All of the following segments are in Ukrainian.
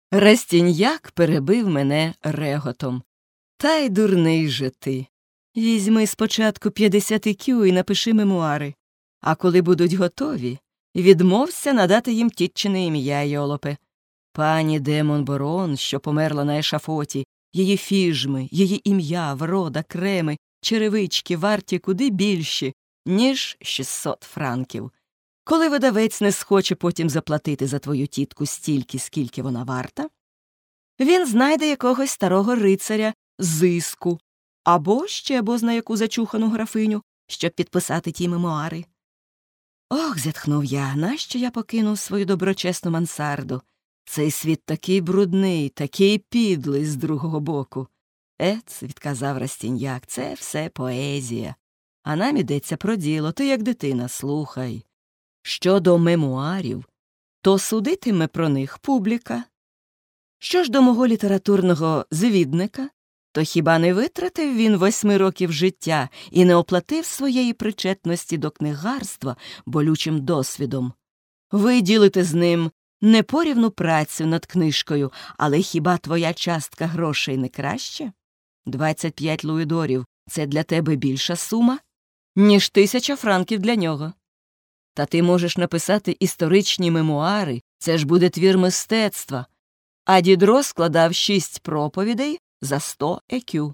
Растіньяк перебив мене реготом. Та й дурний же ти. Візьми спочатку 50 кю і напиши мемуари. А коли будуть готові, відмовся надати їм тітчине ім'я, йолопе. Пані де Монборон, що померла на ешафоті, її фіжми, її ім'я, врода, креми, черевички варті куди більші, ніж 600 франків. Коли видавець не схоче потім заплатити за твою тітку стільки, скільки вона варта, він знайде якогось старого рицаря зиску або ще бозна яку зачухану графиню, щоб підписати ті мемуари. Ох, зітхнув я, нащо я покинув свою доброчесну мансарду? Цей світ такий брудний, такий підлий з другого боку. Ец, відказав Растіньяк, це все поезія. А нам ідеться про діло, ти як дитина, слухай. Щодо мемуарів, то судитиме про них публіка. Що ж до мого літературного звідника, то хіба не витратив він 8 років життя і не оплатив своєї причетності до книгарства болючим досвідом? Ви ділите з ним непорівну працю над книжкою, але хіба твоя частка грошей не краще? 25 луїдорів – це для тебе більша сума, ніж 1000 франків для нього. Та ти можеш написати історичні мемуари, це ж буде твір мистецтва. А Дідро складав 6 проповідей за 100 екю.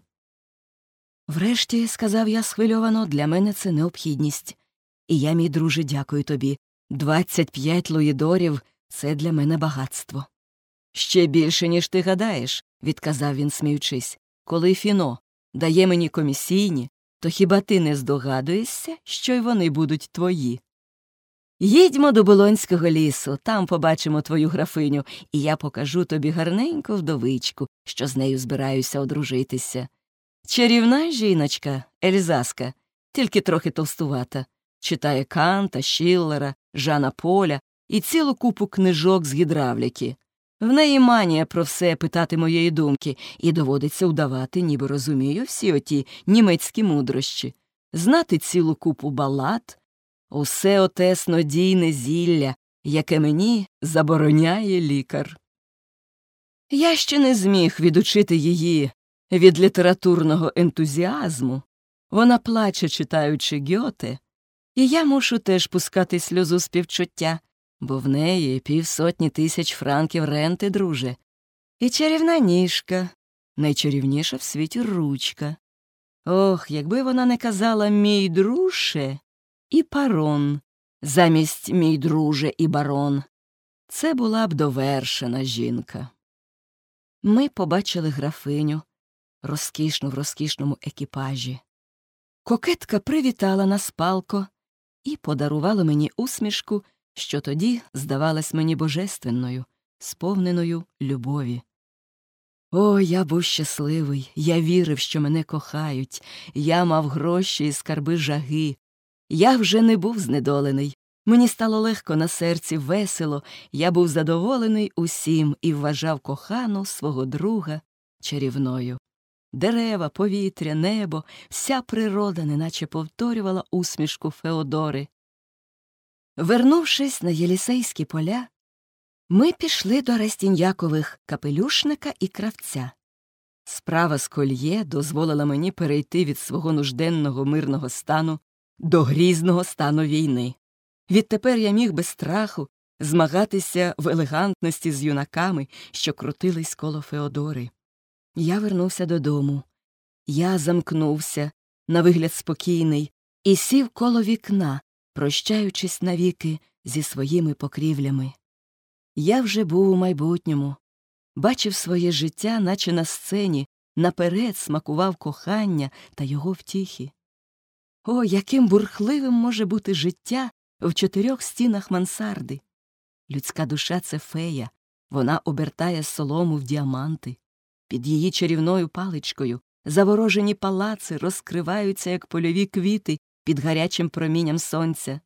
Врешті, сказав я схвильовано, для мене це необхідність. І я, мій друже, дякую тобі. 25 луїдорів – це для мене багатство. Ще більше, ніж ти гадаєш, відказав він, сміючись. Коли Фіно дає мені комісійні, то хіба ти не здогадуєшся, що й вони будуть твої? Їдьмо до Болонського лісу, там побачимо твою графиню, і я покажу тобі гарненьку вдовичку, що з нею збираюся одружитися. Чарівна жіночка, Ельзаска, тільки трохи товстувата, читає Канта, Шіллера, Жана Поля і цілу купу книжок з гідравліки. В неї манія про все питати моєї думки, і доводиться удавати, ніби розумію всі оті німецькі мудрощі, знати цілу купу балад, усе оте снодійне зілля, яке мені забороняє лікар. Я ще не зміг відучити її від літературного ентузіазму. Вона плаче, читаючи Гьоте, і я мушу теж пускати сльозу співчуття, бо в неї 500 000 франків ренти, друже. І чарівна ніжка, найчарівніша в світі ручка. Ох, якби вона не казала «мій друже» і «парон» замість «мій друже» і «барон», це була б довершена жінка. Ми побачили графиню, розкішну в розкішному екіпажі. Кокетка привітала нас палко і подарувала мені усмішку, що тоді здавалась мені божественною, сповненою любові. О, я був щасливий, я вірив, що мене кохають, я мав гроші і скарби жаги. Я вже не був знедолений, мені стало легко на серці, весело, я був задоволений усім і вважав кохану свого друга чарівною. Дерева, повітря, небо, вся природа неначе повторювала усмішку Феодори. Вернувшись на Єлісейські поля, ми пішли до Растіньякових капелюшника і кравця. Справа з кольє дозволила мені перейти від свого нужденного мирного стану до грізного стану війни. Відтепер я міг без страху змагатися в елегантності з юнаками, що крутились коло Феодори. Я вернувся додому. Я замкнувся, на вигляд спокійний, і сів коло вікна, прощаючись навіки зі своїми покрівлями. Я вже був у майбутньому, бачив своє життя, наче на сцені, наперед смакував кохання та його втіхи. О, яким бурхливим може бути життя в 4 стінах мансарди! Людська душа – це фея, вона обертає солому в діаманти. Під її чарівною паличкою заворожені палаци розкриваються, як польові квіти під гарячим промінням сонця.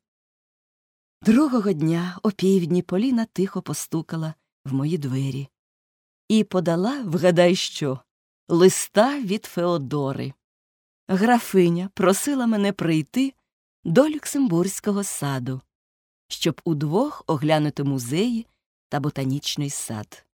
Другого дня о півдні Поліна тихо постукала в мої двері і подала, вгадай що, листа від Феодори. Графиня просила мене прийти до Люксембурзького саду, щоб удвох оглянути музеї та ботанічний сад.